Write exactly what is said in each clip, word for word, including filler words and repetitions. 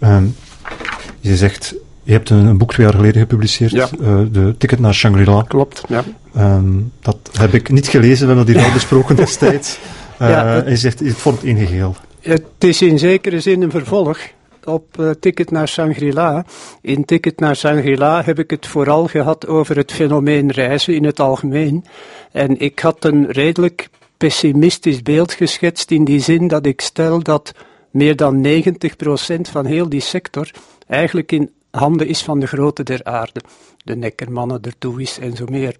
Um, je zegt, je hebt een, een boek twee jaar geleden gepubliceerd, ja. uh, de Ticket naar Shangri-La. Klopt, ja. Um, dat heb ik niet gelezen, we hebben dat hier al besproken destijds. Uh, ja, het, en je zegt, het vormt één geheel. Het is in zekere zin een vervolg op uh, Ticket naar Shangri-La. In Ticket naar Shangri-La heb ik het vooral gehad over het fenomeen reizen in het algemeen. En ik had een redelijk pessimistisch beeld geschetst in die zin dat ik stel dat meer dan negentig procent van heel die sector eigenlijk in handen is van de grote der aarde. De Neckermannen, de Touwys en zo meer.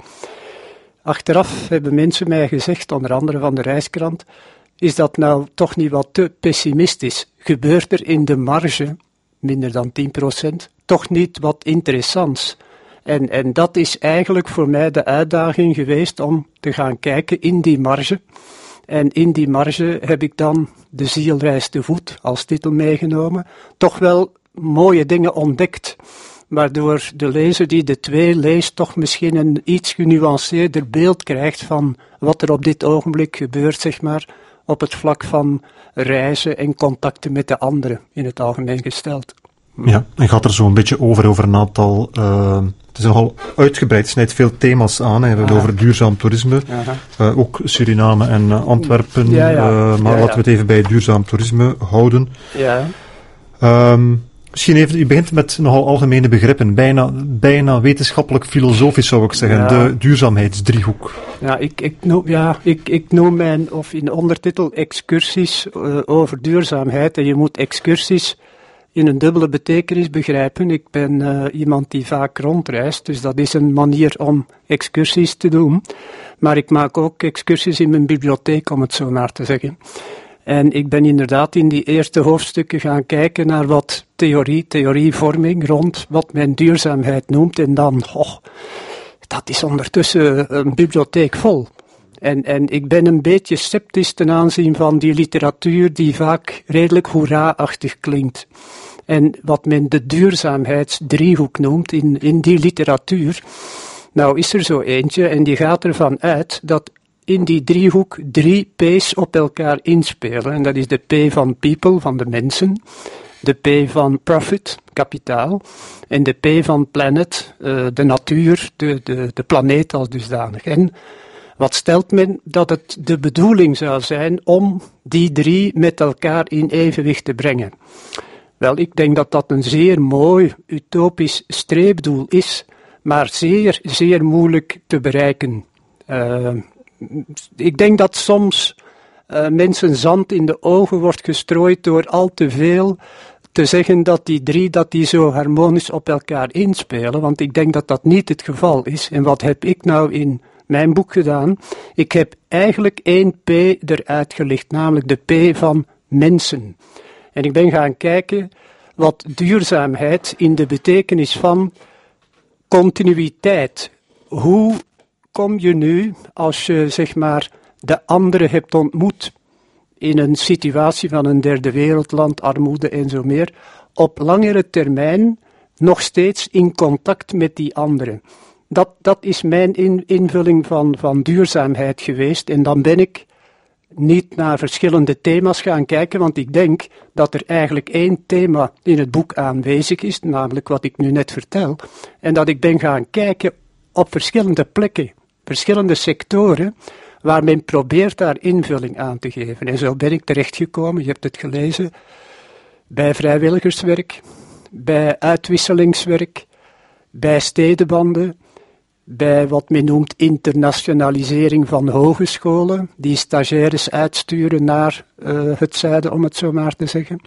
Achteraf hebben mensen mij gezegd, onder andere van de Reiskrant, is dat nou toch niet wat te pessimistisch? Gebeurt er in de marge, minder dan tien procent, toch niet wat interessants? En, en dat is eigenlijk voor mij de uitdaging geweest om te gaan kijken in die marge. En in die marge heb ik dan De ziel reist te voet als titel meegenomen. Toch wel mooie dingen ontdekt, waardoor de lezer die de twee leest toch misschien een iets genuanceerder beeld krijgt van wat er op dit ogenblik gebeurt, zeg maar, op het vlak van reizen en contacten met de anderen, in het algemeen gesteld. Ja, en gaat er zo een beetje over, over een aantal, uh, het is nogal uitgebreid, het snijdt veel thema's aan, hè. We hebben het over duurzaam toerisme, uh, ook Suriname en uh, Antwerpen, ja, ja. Uh, maar ja, ja. laten we het even bij duurzaam toerisme houden. Ja. Um, Misschien even, u begint met nogal algemene begrippen, bijna, bijna wetenschappelijk filosofisch zou ik zeggen, ja. De duurzaamheidsdriehoek. Ja, ik, ik, noem, ja ik, ik noem mijn, of in de ondertitel, excursies uh, over duurzaamheid. En je moet excursies in een dubbele betekenis begrijpen. Ik ben uh, iemand die vaak rondreist, dus dat is een manier om excursies te doen. Maar ik maak ook excursies in mijn bibliotheek, om het zo maar te zeggen. En ik ben inderdaad in die eerste hoofdstukken gaan kijken naar wat theorie, theorievorming rond wat men duurzaamheid noemt. En dan, oh, dat is ondertussen een bibliotheek vol. En, en ik ben een beetje sceptisch ten aanzien van die literatuur die vaak redelijk hoera-achtig klinkt. En wat men de duurzaamheidsdriehoek noemt in, in die literatuur. Nou is er zo eentje en die gaat ervan uit dat in die driehoek drie P's op elkaar inspelen. En dat is de P van people, van de mensen, de P van profit, kapitaal, en de P van planet, uh, de natuur, de, de, de planeet als dusdanig. En wat stelt men? Dat het de bedoeling zou zijn om die drie met elkaar in evenwicht te brengen. Wel, ik denk dat dat een zeer mooi, utopisch streefdoel is, maar zeer, zeer moeilijk te bereiken. Uh, Ik denk dat soms uh, mensen zand in de ogen wordt gestrooid door al te veel te zeggen dat die drie dat die zo harmonisch op elkaar inspelen, want ik denk dat dat niet het geval is. En wat heb ik nou in mijn boek gedaan? Ik heb eigenlijk één P eruit gelicht, namelijk de P van mensen. En ik ben gaan kijken wat duurzaamheid in de betekenis van continuïteit, hoe kom je nu, als je zeg maar de anderen hebt ontmoet in een situatie van een derde wereldland, armoede en zo meer, op langere termijn nog steeds in contact met die anderen. Dat, dat is mijn in, invulling van, van duurzaamheid geweest en dan ben ik niet naar verschillende thema's gaan kijken, want ik denk dat er eigenlijk één thema in het boek aanwezig is, namelijk wat ik nu net vertel, en dat ik ben gaan kijken op verschillende plekken, verschillende sectoren, waar men probeert daar invulling aan te geven. En zo ben ik terechtgekomen, je hebt het gelezen, bij vrijwilligerswerk, bij uitwisselingswerk, bij stedenbanden, bij wat men noemt internationalisering van hogescholen, die stagiaires uitsturen naar uh, het zuiden, om het zo maar te zeggen.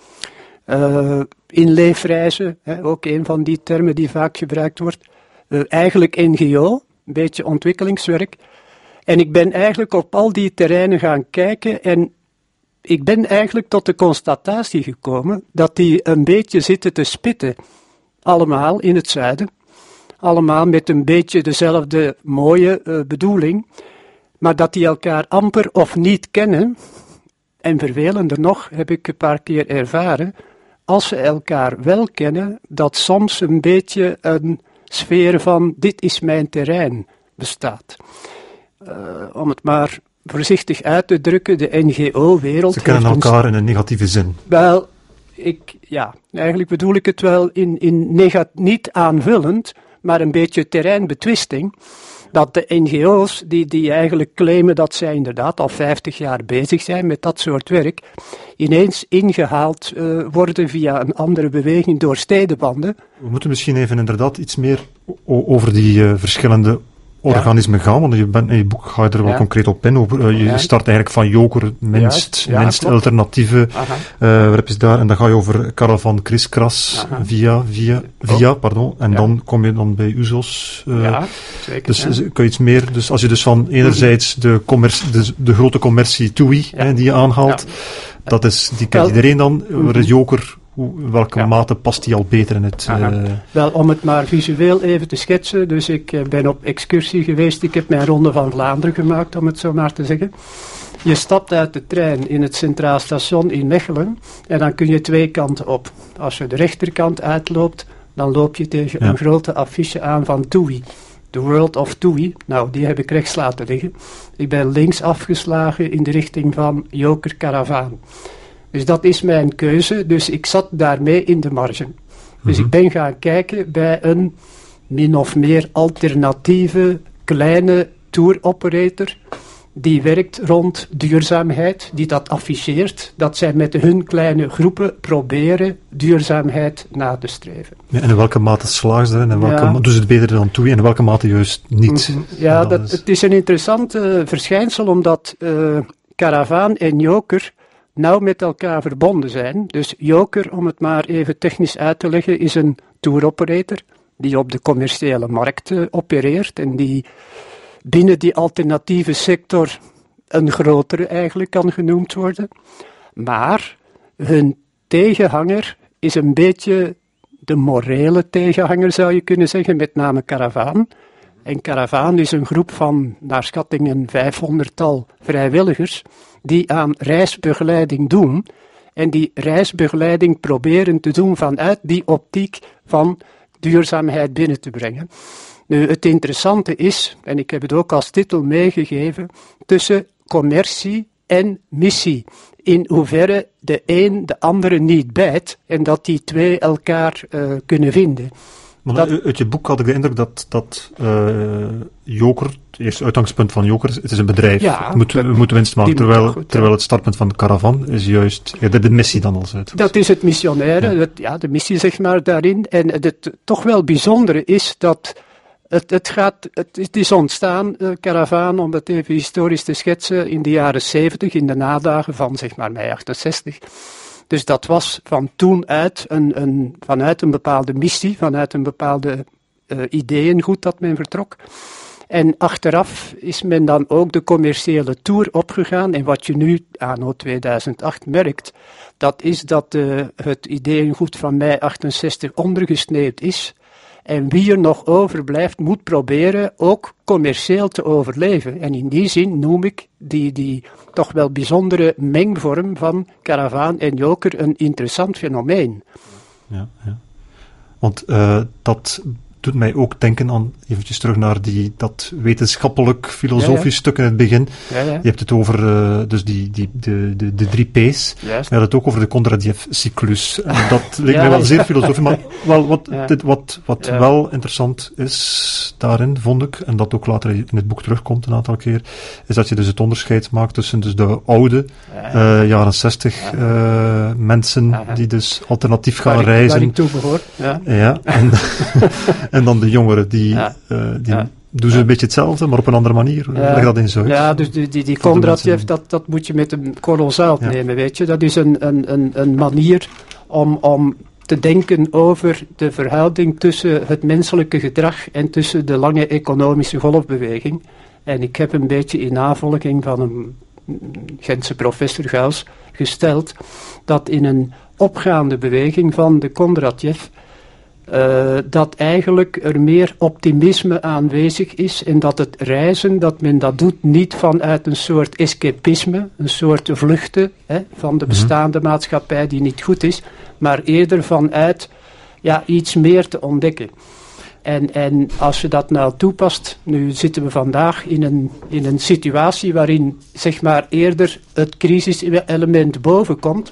Uh, inleefreizen, hè, ook een van die termen die vaak gebruikt wordt. Uh, eigenlijk N G O, een beetje ontwikkelingswerk. En ik ben eigenlijk op al die terreinen gaan kijken en ik ben eigenlijk tot de constatatie gekomen dat die een beetje zitten te spitten. Allemaal in het zuiden. Allemaal met een beetje dezelfde mooie uh, bedoeling. Maar dat die elkaar amper of niet kennen. En vervelender nog, heb ik een paar keer ervaren, als ze elkaar wel kennen, dat soms een beetje een sfeer van dit is mijn terrein bestaat. Uh, om het maar voorzichtig uit te drukken, de N G O-wereld... Ze kennen elkaar een... in een negatieve zin. Wel, ik, ja, eigenlijk bedoel ik het wel in, in negat- niet aanvullend, maar een beetje terreinbetwisting. Dat de N G O's, die, die eigenlijk claimen dat zij inderdaad al vijftig jaar bezig zijn met dat soort werk, ineens ingehaald uh, worden via een andere beweging door stedenbanden. We moeten misschien even inderdaad iets meer o- over die uh, verschillende organismen ja. gaan, want je bent in je boek ga je er wel ja. concreet op in. Over, uh, je ja. start eigenlijk van Joker, minst, ja, minst ja, alternatieve, uh, waar heb je daar, en dan ga je over Caravan Kriskras, via, via, via, oh. pardon, en ja. dan kom je dan bij Uzos. Uh, ja, zeker, dus ja. kun je iets meer, dus als je dus van enerzijds de, commercie, de, de grote commercie T U I, ja. hè, die je aanhaalt, ja. dat is, die kent iedereen dan, waar is Joker, hoe, welke ja. mate past die al beter in het... Uh... Wel, om het maar visueel even te schetsen, dus ik uh, ben op excursie geweest, ik heb mijn Ronde van Vlaanderen gemaakt, om het zo maar te zeggen. Je stapt uit de trein in het Centraal Station in Mechelen en dan kun je twee kanten op. Als je de rechterkant uitloopt, dan loop je tegen ja. een grote affiche aan van T U I. The World of T U I. Nou, die heb ik rechts laten liggen. Ik ben links afgeslagen in de richting van Joker Caravan. Dus dat is mijn keuze, dus ik zat daarmee in de marge. Dus mm-hmm. ik ben gaan kijken bij een min of meer alternatieve kleine tour operator die werkt rond duurzaamheid, die dat afficheert, dat zij met hun kleine groepen proberen duurzaamheid na te streven. Ja, en in welke mate slagen ze erin? En welke ja. ma- dus het beter dan T U I en in welke mate juist niet? Mm-hmm. Ja, dat, is... het is een interessant uh, verschijnsel, omdat uh, Caravan en Joker nauw met elkaar verbonden zijn. Dus Joker, om het maar even technisch uit te leggen, is een tour operator die op de commerciële markt uh, opereert en die binnen die alternatieve sector een grotere eigenlijk kan genoemd worden. Maar hun tegenhanger is een beetje de morele tegenhanger, zou je kunnen zeggen, met name Caravan. En Caravan is een groep van, naar schatting, een vijfhonderdtal vrijwilligers die aan reisbegeleiding doen en die reisbegeleiding proberen te doen vanuit die optiek van duurzaamheid binnen te brengen. Nu, het interessante is, en ik heb het ook als titel meegegeven, tussen commercie en missie. In hoeverre de een de andere niet bijt en dat die twee elkaar uh, kunnen vinden. Maar dat, uit je boek had ik de indruk dat, dat uh, Joker, het eerste uitgangspunt van Joker, het is een bedrijf. Ja, het moet, we moeten winst maken, terwijl, goed, terwijl het startpunt van de Caravan is juist ja, de, de missie dan als uit. Dat is het missionaire, ja. Het, ja, de missie zeg maar daarin. En het toch wel bijzondere is dat het, het, gaat, het, het is ontstaan, uh, Caravan, om dat even historisch te schetsen, in de jaren zeventig, in de nadagen van zeg maar mei achtenzestig. Dus dat was van toen uit een, een, vanuit een bepaalde missie, vanuit een bepaalde uh, ideeëngoed dat men vertrok. En achteraf is men dan ook de commerciële tour opgegaan. En wat je nu anno tweeduizend acht merkt, dat is dat uh, het ideeëngoed van mei achtenzestig ondergesneeuwd is. En wie er nog overblijft, moet proberen ook commercieel te overleven. En in die zin noem ik die, die toch wel bijzondere mengvorm van Caravan en Joker een interessant fenomeen. Ja, ja. Want uh, dat doet mij ook denken aan, eventjes terug naar die, dat wetenschappelijk filosofisch ja, ja. stuk in het begin. Ja, ja. Je hebt het over uh, dus die, die, de, de, de drie P's. Je had het ook over de Kondratjev-cyclus. En dat leek ja, mij wel zeer filosofisch, maar wel wat, ja. dit, wat, wat ja. wel interessant is daarin, vond ik, en dat ook later in het boek terugkomt een aantal keer, is dat je dus het onderscheid maakt tussen dus de oude, ja. uh, jaren zestig ja. uh, mensen ja, ja. die dus alternatief gaan waar reizen. Ik, waar ik toe behoor. Ja. ja en, en dan de jongeren, die, ja. uh, die ja. doen ze ja. een beetje hetzelfde, maar op een andere manier. Ja. Leg dat eens uit. Ja, dus die, die, die Kondratjev, dat, dat moet je met een korrel zout ja. nemen, weet je. Dat is een, een, een, een manier om, om te denken over de verhouding tussen het menselijke gedrag en tussen de lange economische golfbeweging. En ik heb een beetje in navolging van een Gentse professor Gauss gesteld dat in een opgaande beweging van de Kondratjev Uh, dat eigenlijk er meer optimisme aanwezig is en dat het reizen, dat men dat doet niet vanuit een soort escapisme, een soort vluchten hè, van de bestaande maatschappij die niet goed is, maar eerder vanuit ja, iets meer te ontdekken. En, en als je dat nou toepast, nu zitten we vandaag in een, in een situatie waarin zeg maar eerder het crisiselement boven komt,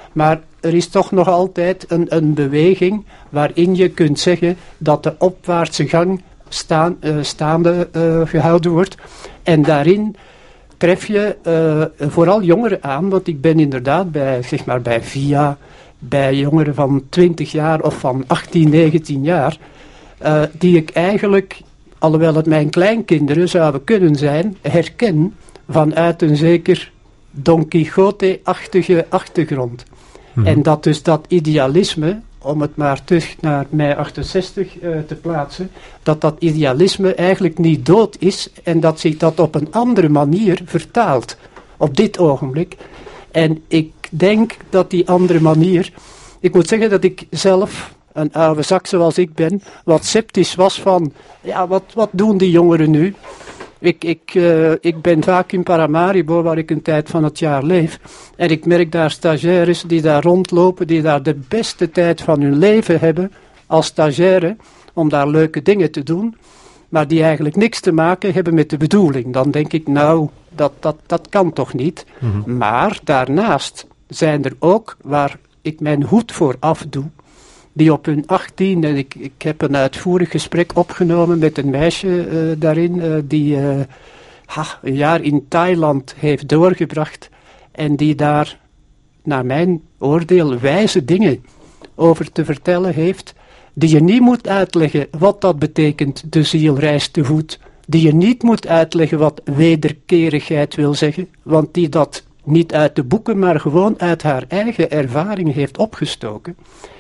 Maar er is toch nog altijd een, een beweging waarin je kunt zeggen dat de opwaartse gang staan, uh, staande uh, gehouden wordt. En daarin tref je uh, vooral jongeren aan, want ik ben inderdaad bij, zeg maar bij V I A, bij jongeren van twintig jaar of van achttien, negentien jaar, uh, die ik eigenlijk, alhoewel het mijn kleinkinderen zouden kunnen zijn, herken vanuit een zeker Don Quixote-achtige achtergrond. Hmm. En dat dus dat idealisme, om het maar terug naar mei achtenzestig uh, te plaatsen, dat dat idealisme eigenlijk niet dood is en dat zich dat op een andere manier vertaalt op dit ogenblik. En ik denk dat die andere manier, ik moet zeggen dat ik zelf, een oude zak zoals ik ben, wat sceptisch was van, ja, wat, wat doen die jongeren nu? Ik, ik, uh, ik ben vaak in Paramaribo, waar ik een tijd van het jaar leef. En ik merk daar stagiaires die daar rondlopen, die daar de beste tijd van hun leven hebben als stagiaire, om daar leuke dingen te doen, maar die eigenlijk niks te maken hebben met de bedoeling. Dan denk ik, nou, dat, dat, dat kan toch niet? Mm-hmm. Maar daarnaast zijn er ook, waar ik mijn hoed voor afdoe, die op hun achttien, en ik, ik heb een uitvoerig gesprek opgenomen met een meisje uh, daarin, uh, die uh, ha, een jaar in Thailand heeft doorgebracht en die daar, naar mijn oordeel, wijze dingen over te vertellen heeft, die je niet moet uitleggen wat dat betekent, de ziel reist te voet, die je niet moet uitleggen wat wederkerigheid wil zeggen, want die dat niet uit de boeken, maar gewoon uit haar eigen ervaring heeft opgestoken.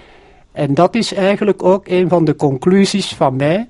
En dat is eigenlijk ook een van de conclusies van mij,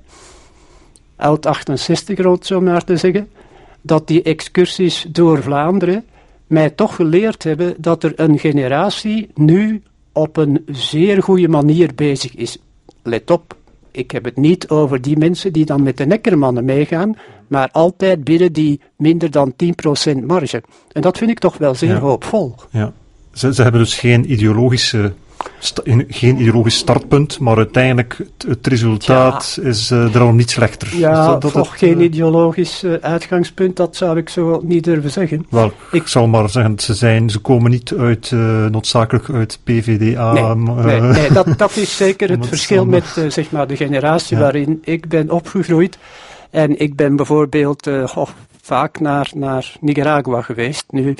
oud achtenzestig rond zo maar te zeggen, dat die excursies door Vlaanderen mij toch geleerd hebben dat er een generatie nu op een zeer goede manier bezig is. Let op, ik heb het niet over die mensen die dan met de nekkermannen meegaan, maar altijd binnen die minder dan tien procent marge. En dat vind ik toch wel zeer ja. hoopvol. Ja. Ze, ze hebben dus geen ideologische... Sta, geen ideologisch startpunt, maar uiteindelijk het, het resultaat ja. is uh, daarom niet slechter. Ja, dat, dat toch het, geen uh, ideologisch uh, uitgangspunt, dat zou ik zo niet durven zeggen. Wel, ik, ik zal maar zeggen, ze, zijn, ze komen niet uit, uh, noodzakelijk uit P V D A. Nee, uh, nee, nee dat, dat is zeker het verschil met uh, zeg maar de generatie ja. waarin ik ben opgegroeid. En ik ben bijvoorbeeld uh, oh, vaak naar, naar Nicaragua geweest. Nu...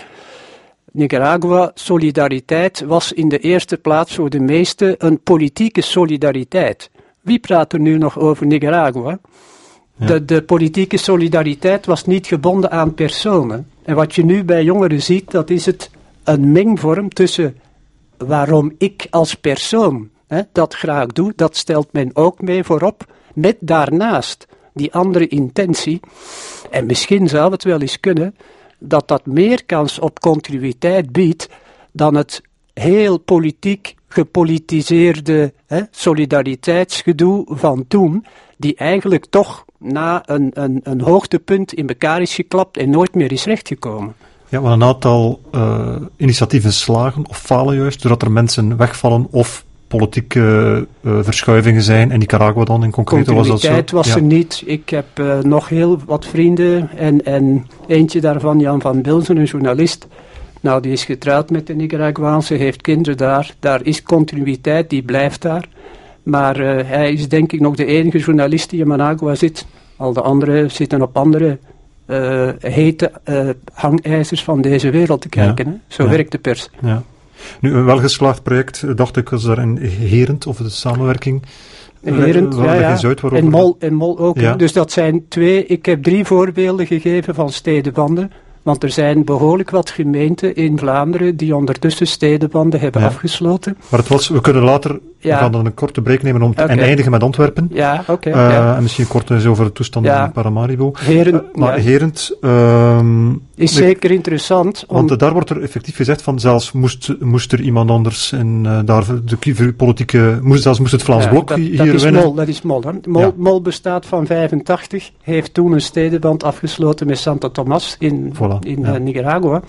Nicaragua, solidariteit was in de eerste plaats voor de meesten een politieke solidariteit. Wie praat er nu nog over Nicaragua? Ja. De, de politieke solidariteit was niet gebonden aan personen. En wat je nu bij jongeren ziet, dat is het een mengvorm tussen waarom ik als persoon hè, dat graag doe, dat stelt men ook mee voorop, met daarnaast die andere intentie. En misschien zou het wel eens kunnen dat dat meer kans op continuïteit biedt dan het heel politiek gepolitiseerde hè, solidariteitsgedoe van toen, die eigenlijk toch na een, een, een hoogtepunt in elkaar is geklapt en nooit meer is rechtgekomen. Ja, maar een aantal uh, initiatieven slagen of falen juist, doordat er mensen wegvallen of politieke uh, verschuivingen zijn. En Nicaragua dan in concreet was dat zo? Continuïteit was er niet. Ik heb uh, nog heel wat vrienden en, en eentje daarvan, Jan van Bilzen, een journalist. Nou, die is getrouwd met de Nicaraguaanse, heeft kinderen daar. Daar is continuïteit, die blijft daar. Maar uh, hij is denk ik nog de enige journalist die in Managua zit. Al de anderen zitten op andere uh, hete uh, hangijzers van deze wereld te kijken. Ja. Hè? Zo ja. werkt de pers. Ja. Nu, een welgeslaagd project, dacht ik, was daar in Herent, of de samenwerking. Herent, ja, ja. Uit, en, Mol, en Mol ook. Ja. Dus dat zijn twee, ik heb drie voorbeelden gegeven van stedenbanden. Want er zijn behoorlijk wat gemeenten in Vlaanderen die ondertussen stedenbanden hebben ja. afgesloten. Maar het was, we kunnen later, ja. we gaan dan een korte break nemen om te, okay. en eindigen met Antwerpen. Ja, oké. Okay, uh, ja. En misschien kort eens over de toestanden ja. in Paramaribo. Herent, uh, maar ja. Herent... Um, is ik, zeker interessant. Om... Want uh, daar wordt er effectief gezegd van, zelfs moest, moest er iemand anders in uh, daar de politieke... Moest, zelfs moest het Vlaams ja, Blok dat, hier dat is winnen. Mol, dat is Mol. Hè? Mol, ja. Mol bestaat van vijfentachtig, heeft toen een stedenband afgesloten met Santo Tomas in... Voilà. in ja. uh, Nicaragua,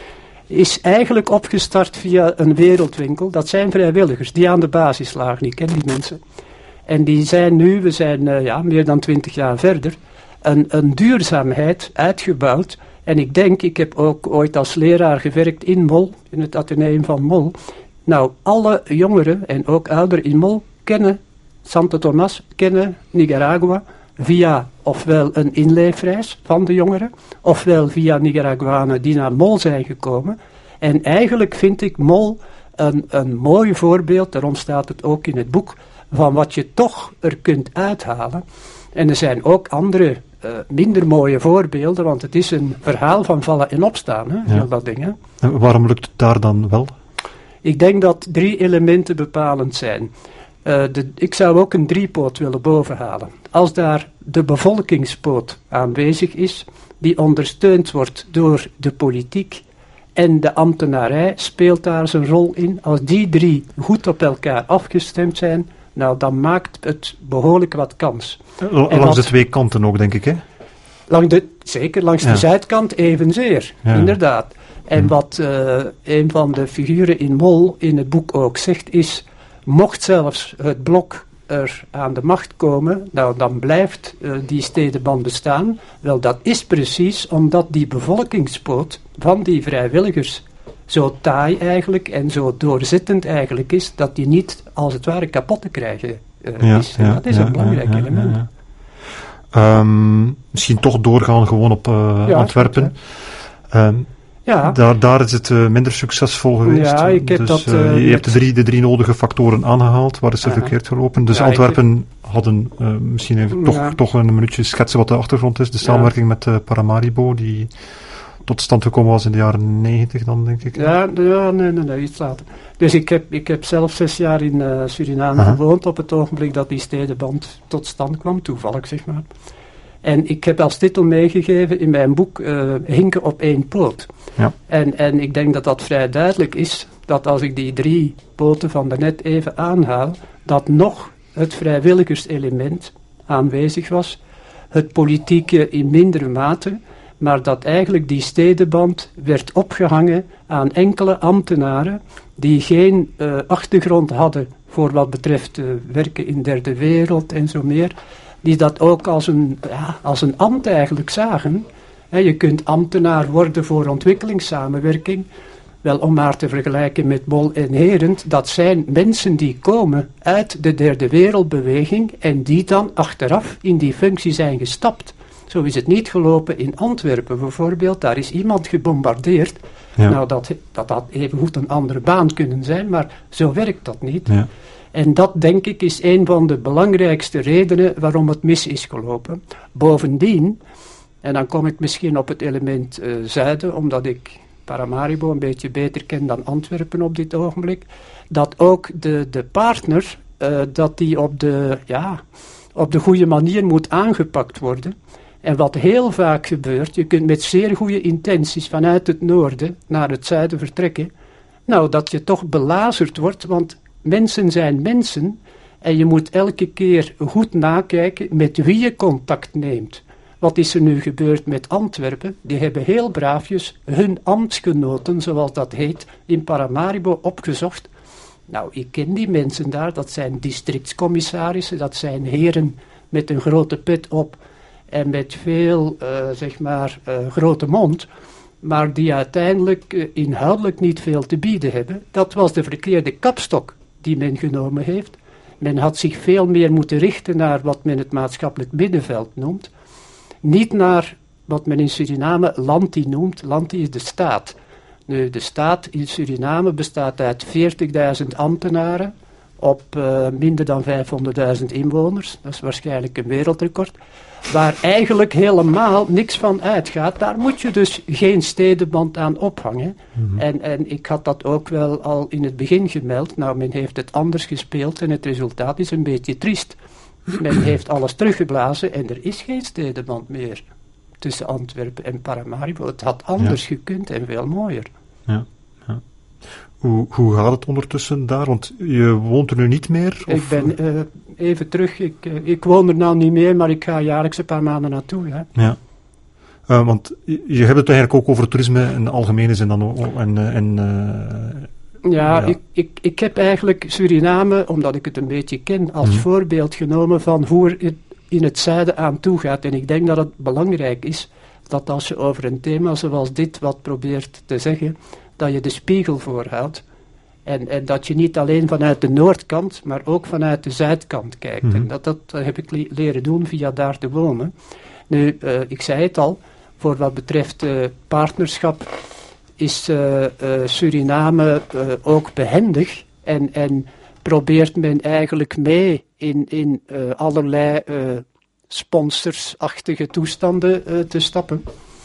is eigenlijk opgestart via een wereldwinkel. Dat zijn vrijwilligers die aan de basis lagen. Ik ken die mensen. En die zijn nu, we zijn uh, ja, meer dan twintig jaar verder, een, een duurzaamheid uitgebouwd. En ik denk, ik heb ook ooit als leraar gewerkt in Mol, in het Atheneum van Mol. Nou, alle jongeren en ook ouderen in Mol kennen Santo Tomas, kennen Nicaragua via ofwel een inleefreis van de jongeren, ofwel via Nicaraguanen die naar Mol zijn gekomen. En eigenlijk vind ik Mol een, een mooi voorbeeld, daarom staat het ook in het boek, van wat je toch er kunt uithalen. En er zijn ook andere, uh, minder mooie voorbeelden, want het is een verhaal van vallen en opstaan, hè, ja. heel dat dingen. En waarom lukt het daar dan wel? Ik denk dat drie elementen bepalend zijn. Uh, de, ik zou ook een driepoot willen bovenhalen. Als daar de bevolkingspoot aanwezig is, die ondersteund wordt door de politiek en de ambtenarij, speelt daar zijn rol in. Als die drie goed op elkaar afgestemd zijn, nou, dan maakt het behoorlijk wat kans. L- langs wat, de twee kanten ook, denk ik, hè? Langs de, zeker, langs ja. de zuidkant evenzeer, ja. inderdaad. En hm. wat uh, een van de figuren in Mol in het boek ook zegt is, mocht zelfs het blok er aan de macht komen, nou dan blijft uh, die stedenband bestaan. Wel, dat is precies omdat die bevolkingspoot van die vrijwilligers zo taai eigenlijk en zo doorzittend eigenlijk is, dat die niet als het ware kapot te krijgen uh, ja, is. En ja, dat is ja, een belangrijk ja, element. Ja, ja. Um, misschien toch doorgaan gewoon op uh, ja, Antwerpen. Um, Ja. Daar, daar is het uh, minder succesvol geweest. Ja, ik heb dus, dat, uh, uh, je hebt de drie, de drie nodige factoren aangehaald. Waar is er uh-huh. verkeerd gelopen? Dus ja, Antwerpen heb... hadden uh, misschien even toch, ja. toch een minuutje schetsen wat de achtergrond is. De samenwerking ja. met uh, Paramaribo, die tot stand gekomen was in de jaren negentig dan, denk ik. Ja, ja nee, nee, nee, iets later. Dus ik heb, ik heb zelf zes jaar in uh, Suriname uh-huh. gewoond op het ogenblik dat die stedenband tot stand kwam. Toevallig, zeg maar. En ik heb als titel meegegeven in mijn boek uh, Hinken op één poot. Ja. En, en ik denk dat dat vrij duidelijk is, dat als ik die drie poten van daarnet even aanhaal, dat nog het vrijwilligerselement aanwezig was, het politieke in mindere mate, maar dat eigenlijk die stedenband werd opgehangen aan enkele ambtenaren die geen uh, achtergrond hadden voor wat betreft uh, werken in derde wereld en zo meer, die dat ook als een, ja, als een ambt eigenlijk zagen. He, je kunt ambtenaar worden voor ontwikkelingssamenwerking. Wel, om maar te vergelijken met Mol en Herent, dat zijn mensen die komen uit de derde wereldbeweging en die dan achteraf in die functie zijn gestapt. Zo is het niet gelopen in Antwerpen bijvoorbeeld. Daar is iemand gebombardeerd. Ja. Nou, dat, dat had evengoed een andere baan kunnen zijn, maar zo werkt dat niet. Ja. En dat, denk ik, is een van de belangrijkste redenen waarom het mis is gelopen. Bovendien, en dan kom ik misschien op het element uh, zuiden, omdat ik Paramaribo een beetje beter ken dan Antwerpen op dit ogenblik, dat ook de, de partner, uh, dat die op de, ja, op de goede manier moet aangepakt worden. En wat heel vaak gebeurt, je kunt met zeer goede intenties vanuit het noorden naar het zuiden vertrekken, nou, dat je toch belazerd wordt, want mensen zijn mensen en je moet elke keer goed nakijken met wie je contact neemt. Wat is er nu gebeurd met Antwerpen? Die hebben heel braafjes hun ambtsgenoten, zoals dat heet, in Paramaribo opgezocht. Nou, ik ken die mensen daar, dat zijn districtscommissarissen, dat zijn heren met een grote pet op en met veel, uh, zeg maar, uh, grote mond, maar die uiteindelijk uh, inhoudelijk niet veel te bieden hebben. Dat was de verkeerde kapstok die men genomen heeft. Men had zich veel meer moeten richten naar wat men het maatschappelijk middenveld noemt. Niet naar wat men in Suriname Lanti noemt. Lanti is de staat. Nu, de staat in Suriname bestaat uit veertigduizend ambtenaren op uh, minder dan vijfhonderdduizend inwoners. Dat is waarschijnlijk een wereldrecord. Waar eigenlijk helemaal niks van uitgaat. Daar moet je dus geen stedenband aan ophangen. Mm-hmm. En, en ik had dat ook wel al in het begin gemeld. Nou, men heeft het anders gespeeld en het resultaat is een beetje triest. Men heeft alles teruggeblazen en er is geen stedenband meer tussen Antwerpen en Paramaribo. Het had anders ja. gekund en veel mooier. Ja, ja. Hoe, hoe gaat het ondertussen daar? Want je woont er nu niet meer? Of? Ik ben uh, even terug. Ik, uh, ik woon er nou niet meer, maar ik ga jaarlijks een paar maanden naartoe. Hè. Ja. Uh, want je hebt het eigenlijk ook over toerisme in de algemene zin dan ook. En, uh, en, uh, ja, ja. Ik, ik, ik heb eigenlijk Suriname, omdat ik het een beetje ken, als mm-hmm. voorbeeld genomen van hoe het in het zuiden aan toe gaat. En ik denk dat het belangrijk is dat als je over een thema zoals dit wat probeert te zeggen, dat je de spiegel voorhoudt En, en dat je niet alleen vanuit de noordkant, maar ook vanuit de zuidkant kijkt. Mm-hmm. En dat, dat heb ik le- leren doen via daar te wonen. Nu, uh, ik zei het al, voor wat betreft uh, partnerschap is uh, uh, Suriname uh, ook behendig en, en probeert men eigenlijk mee in, in uh, allerlei uh, sponsorsachtige toestanden uh, te stappen.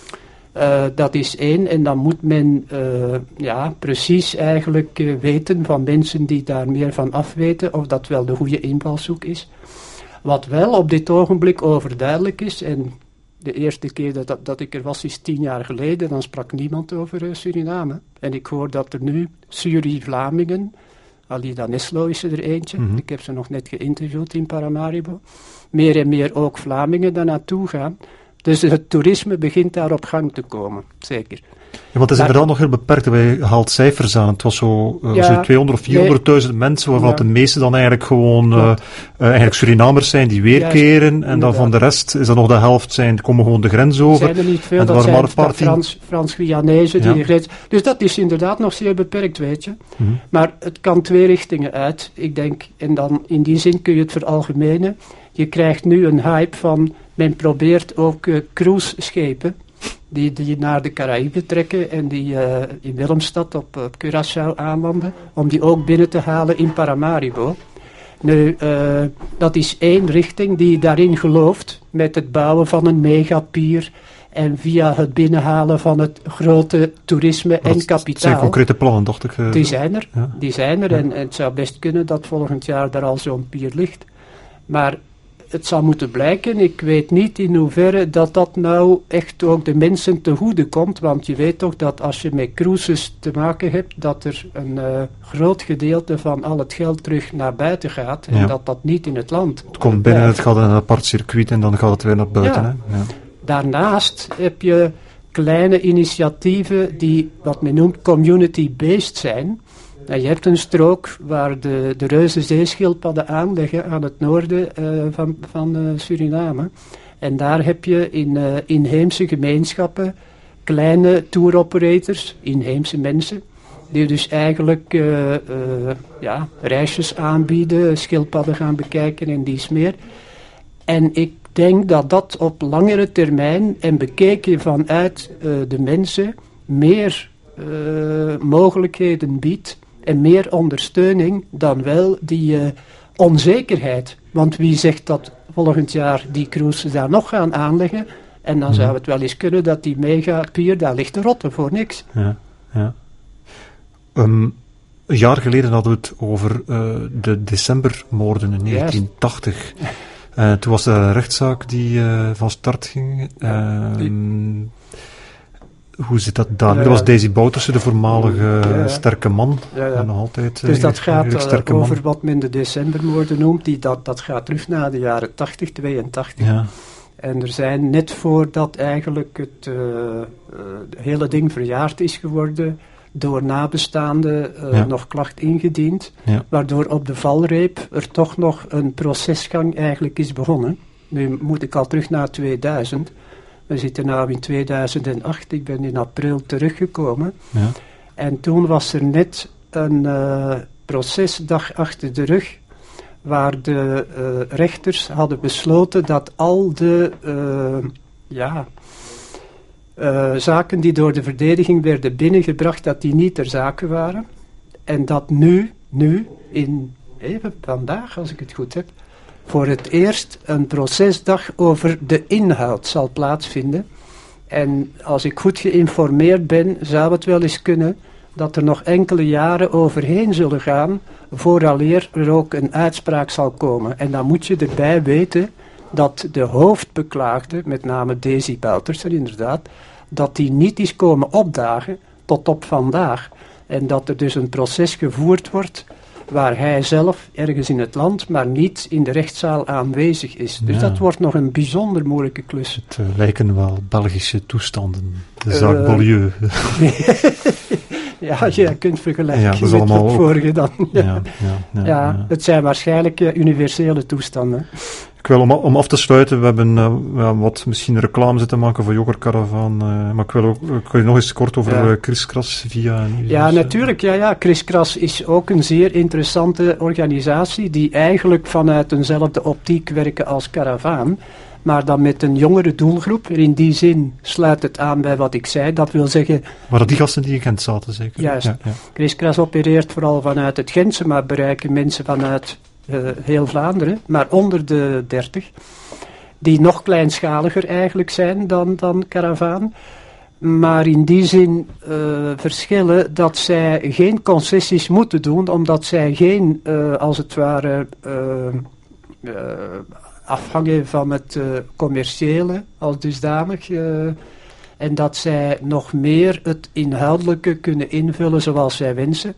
Uh, dat is één, en dan moet men uh, ja, precies eigenlijk uh, weten van mensen die daar meer van afweten of dat wel de goede invalshoek is. Wat wel op dit ogenblik overduidelijk is, en de eerste keer dat, dat, dat ik er was is tien jaar geleden, dan sprak niemand over uh, Suriname. En ik hoor dat er nu Suri-Vlamingen, Alida Neslo is er eentje, mm-hmm. ik heb ze nog net geïnterviewd in Paramaribo, meer en meer ook Vlamingen daar naartoe gaan. Dus het toerisme begint daar op gang te komen, zeker. Ja, want het is maar, inderdaad nog heel beperkt. Wij haalt cijfers aan. Het was zo, uh, ja, zo tweehonderd of vierhonderdduizend nee, mensen, waarvan ja. de meeste dan eigenlijk gewoon uh, uh, eigenlijk Surinamers zijn die weerkeren. Ja, en dan van de rest is er nog de helft zijn, komen gewoon de grens over. Er zijn er niet veel, en dat zijn maar Frans, Frans-Guyanezen die ja. de grens... Dus dat is inderdaad nog zeer beperkt, weet je. Mm-hmm. Maar het kan twee richtingen uit. Ik denk, en dan in die zin kun je het veralgemenen. Je krijgt nu een hype van... Men probeert ook uh, cruiseschepen die, die naar de Caraïben trekken en die uh, in Willemstad op, op Curaçao aanlanden, om die ook binnen te halen in Paramaribo. Nu, uh, dat is één richting die daarin gelooft, met het bouwen van een megapier en via het binnenhalen van het grote toerisme en dat kapitaal. Dat zijn concrete plannen, dacht ik. Uh, die zijn er, ja. die zijn er ja. en, en het zou best kunnen dat volgend jaar daar al zo'n pier ligt. Maar het zal moeten blijken, ik weet niet in hoeverre dat dat nou echt ook de mensen te goede komt, want je weet toch dat als je met cruises te maken hebt, dat er een uh, groot gedeelte van al het geld terug naar buiten gaat en ja. dat dat niet in het land Het komt binnen, blijft. Het gaat in een apart circuit en dan gaat het weer naar buiten. Ja. Hè? Ja. Daarnaast heb je kleine initiatieven die wat men noemt community-based zijn. Nou, je hebt een strook waar de, de reuze zeeschildpadden aanleggen aan het noorden uh, van, van uh, Suriname. En daar heb je in uh, inheemse gemeenschappen kleine tour operators, inheemse mensen, die dus eigenlijk uh, uh, ja, reisjes aanbieden, schildpadden gaan bekijken en dies meer. En ik denk dat dat op langere termijn en bekeken vanuit uh, de mensen meer uh, mogelijkheden biedt en meer ondersteuning dan wel die uh, onzekerheid. Want wie zegt dat volgend jaar die cruises daar nog gaan aanleggen? En dan zou het wel eens kunnen dat die megapier daar ligt te rotten voor niks. Ja, ja. Um, een jaar geleden hadden we het over uh, de decembermoorden in negentien tachtig. Yes. Uh, toen was er een rechtszaak die uh, van start ging. Uh, die... Hoe zit dat daar? Ja, dat was Daisy Bouterse, de voormalige ja, sterke man. Ja, ja. En nog altijd, dus dat gaat uh, over wat men de decembermoorden noemt. Die, dat, dat gaat terug naar de jaren tachtig, tweeëntachtig. Ja. En er zijn net voordat eigenlijk het uh, uh, hele ding verjaard is geworden, door nabestaanden uh, ja. nog klacht ingediend. Ja. Waardoor op de valreep er toch nog een procesgang eigenlijk is begonnen. Nu moet ik al terug naar tweeduizend. We zitten nu in tweeduizend acht, ik ben in april teruggekomen. Ja. En toen was er net een uh, procesdag achter de rug, waar de uh, rechters hadden besloten dat al de uh, ja, uh, zaken die door de verdediging werden binnengebracht, dat die niet ter zake waren. En dat nu, nu, in even vandaag, als ik het goed heb, voor het eerst een procesdag over de inhoud zal plaatsvinden. En als ik goed geïnformeerd ben, zou het wel eens kunnen dat er nog enkele jaren overheen zullen gaan, vooraleer er ook een uitspraak zal komen. En dan moet je erbij weten dat de hoofdbeklaagde, met name Daisy Bouterse inderdaad, dat die niet is komen opdagen tot op vandaag. En dat er dus een proces gevoerd wordt waar hij zelf ergens in het land, maar niet in de rechtszaal aanwezig is. Dus ja. dat wordt nog een bijzonder moeilijke klus. Het uh, lijken wel Belgische toestanden. De zaak uh, Beaulieu. Ja, je kunt vergelijken ja, dat is met allemaal het vorige dan. Ja, ja, ja, ja, ja, ja. het zijn waarschijnlijk uh, universele toestanden. Ik wil om, om af te sluiten, we hebben uh, ja, wat misschien reclame zitten maken voor Yoghurt Caravan, uh, maar ik wil ook, uh, kun je nog eens kort over ja. uh, Kriskras via... Ja, dus, natuurlijk. Ja, ja. Kriskras is ook een zeer interessante organisatie die eigenlijk vanuit eenzelfde optiek werken als Caravan, maar dan met een jongere doelgroep. En in die zin sluit het aan bij wat ik zei. Dat wil zeggen... Waren die gasten die in Gent zaten, zeker? Juist. Ja, ja. Kriskras opereert vooral vanuit het Gentse, maar bereiken mensen vanuit uh, heel Vlaanderen, maar onder de dertig, die nog kleinschaliger eigenlijk zijn dan, dan Caravan. Maar in die zin uh, verschillen dat zij geen concessies moeten doen, omdat zij geen, uh, als het ware... Uh, uh, afhangen van het uh, commerciële als dusdanig uh, en dat zij nog meer het inhoudelijke kunnen invullen zoals zij wensen.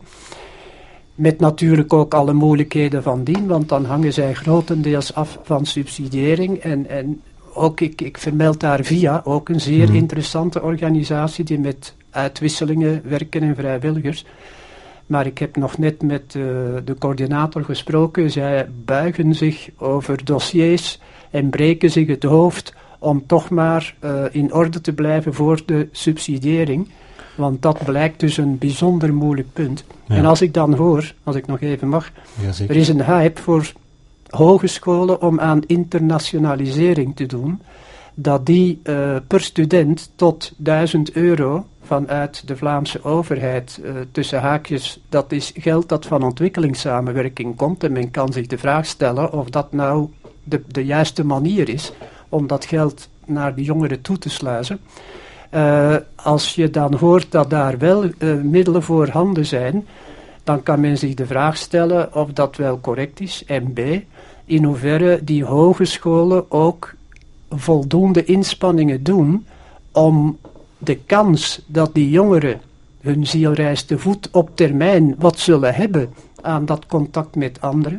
Met natuurlijk ook alle moeilijkheden van dien, want dan hangen zij grotendeels af van subsidiëring en, en ook ik, ik vermeld daar VIA, ook een zeer mm. interessante organisatie die met uitwisselingen werken en vrijwilligers. Maar ik heb nog net met uh, de coördinator gesproken. Zij buigen zich over dossiers en breken zich het hoofd om toch maar uh, in orde te blijven voor de subsidiëring. Want dat blijkt dus een bijzonder moeilijk punt. Ja. En als ik dan hoor, als ik nog even mag, ja, er is een hype voor hogescholen om aan internationalisering te doen, dat die uh, per student tot duizend euro vanuit de Vlaamse overheid, uh, tussen haakjes, dat is geld dat van ontwikkelingssamenwerking komt en men kan zich de vraag stellen of dat nou de, de juiste manier is om dat geld naar de jongeren toe te sluizen. Uh, als je dan hoort dat daar wel uh, middelen voor handen zijn, dan kan men zich de vraag stellen of dat wel correct is en b, in hoeverre die hogescholen ook voldoende inspanningen doen om de kans dat die jongeren hun zielreis te voet op termijn wat zullen hebben aan dat contact met anderen.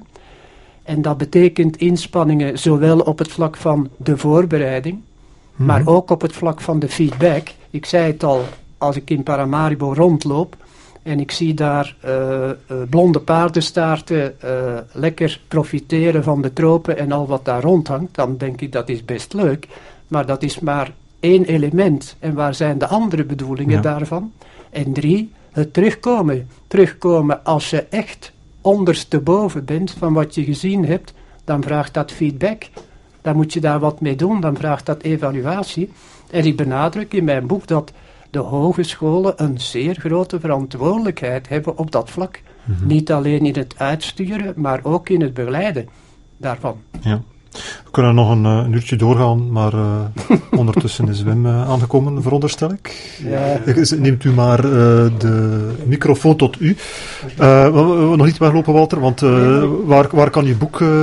En dat betekent inspanningen zowel op het vlak van de voorbereiding, mm-hmm. maar ook op het vlak van de feedback. Ik zei het al, als ik in Paramaribo rondloop en ik zie daar uh, uh, blonde paardenstaarten uh, lekker profiteren van de tropen en al wat daar rondhangt, dan denk ik dat is best leuk, maar dat is maar één element. En waar zijn de andere bedoelingen ja. daarvan? En drie, het terugkomen. Terugkomen als je echt ondersteboven bent van wat je gezien hebt, dan vraagt dat feedback. Dan moet je daar wat mee doen, dan vraagt dat evaluatie. En ik benadruk in mijn boek dat de hogescholen een zeer grote verantwoordelijkheid hebben op dat vlak. Mm-hmm. Niet alleen in het uitsturen, maar ook in het begeleiden daarvan. Ja. We kunnen nog een, uh, een uurtje doorgaan, maar uh, ondertussen is Wim uh, aangekomen, veronderstel ik. Ja. Neemt u maar uh, de microfoon tot u. Uh, we, we nog niet weglopen, Walter, want uh, waar, waar kan je boek uh,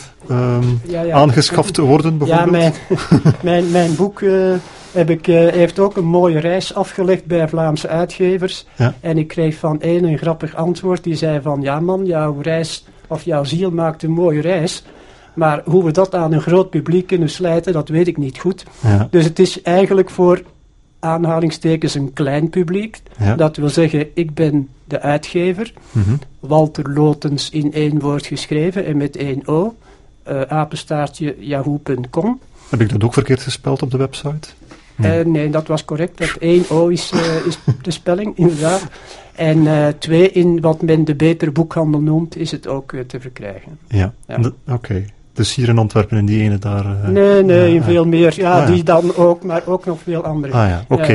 um, ja, ja. aangeschaft worden, bijvoorbeeld? Ja, mijn, mijn, mijn boek uh, heb ik, uh, heeft ook een mooie reis afgelegd bij Vlaamse uitgevers. Ja. En ik kreeg van één een grappig antwoord, die zei van, ja man, jouw reis, of jouw ziel maakt een mooie reis. Maar hoe we dat aan een groot publiek kunnen slijten, dat weet ik niet goed. Ja. Dus het is eigenlijk voor aanhalingstekens een klein publiek. Ja. Dat wil zeggen, ik ben de uitgever. Mm-hmm. Walter Lotens in één woord geschreven en met één O. Uh, apenstaartje yahoo punt com. Heb ik dat ook verkeerd gespeld op de website? Nee, uh, nee dat was correct. Dat één O is, uh, is de spelling, inderdaad. En uh, twee, in wat men de betere boekhandel noemt, is het ook uh, te verkrijgen. Ja, ja. oké. Okay. Dus hier in Antwerpen en die ene daar... Uh, nee, nee, uh, veel meer. Ja, ah, die ja. dan ook, maar ook nog veel andere. Ah ja, oké. Okay.